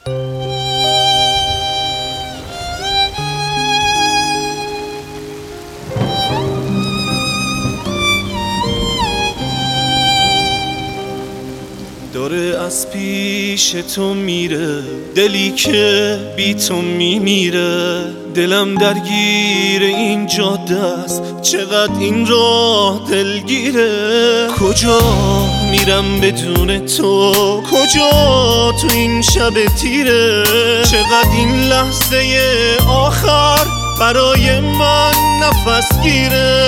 داره از پیش تو میره، دلی که بی تو میمیره. دلم درگیر این جاده است، چقدر این راه دلگیره. کجا میرم بدون تو، کجا تو این شب تیره. چقدر این لحظه آخر برای من نفس گیره.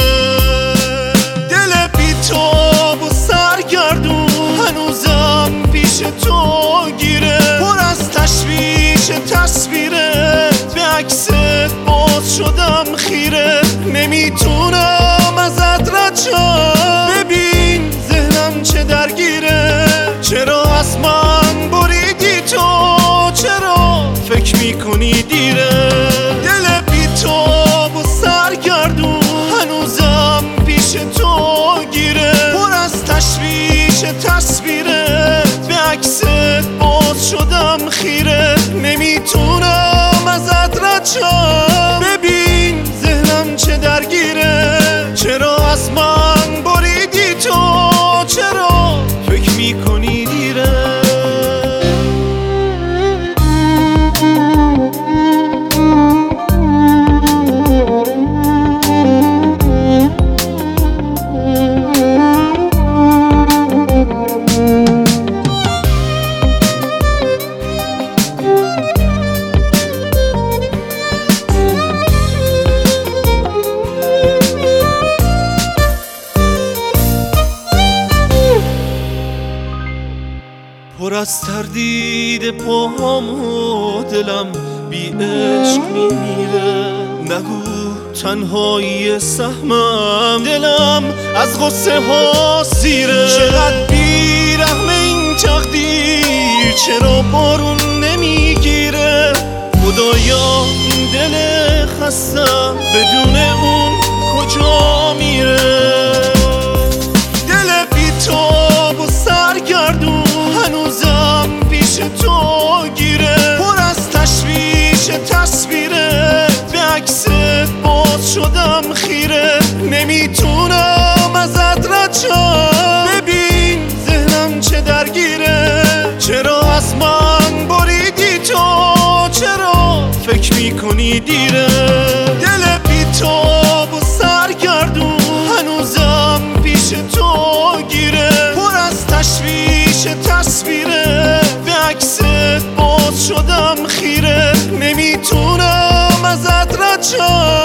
دل بی تو و سرگردون هنوزم پیش تو گیره. پر از تشویش تصویرت، به عکست باز شدم خیره. نمیتونم ازت رد شم، ببین ذهنم چه درگیره. چرا از من بریدی تو، چرا فکر میکنی دیره. دل بی تو و سرگردون هنوزم پیش تو گیره. پر از تشویش تصویرت، به عکست باز شدم خیره. نمیتونم ازت رد شم، ببین ذهنم چه درگیره. چرا از من بریدی تو، چرا فکر میکنی دیره. پر از تردید پاهم و دلم بی عشق میمیره. نگو تنهایی سهمم، دلم از غصه ها سیره. چقدر بی رحم این تقدیر، چرا بارون نمیگیره. خدایا این دل خستم بدون اون کجا میره. دل بی تو و سرگردون هنوزم پیش تو گیره. پر از تشویش تصویرت، به عکست باز شدم خیره. نمیتونم ازت رد شم، ببین ذهنم چه درگیره. چرا از من بریدی تو، چرا فکر میکنی دیره. دل بی تو و سرگردون هنوزم پیش تو گیره. پر از تشویش تصویرت، به عکست باز شدم خیره. نمیتونم ازت رد شم،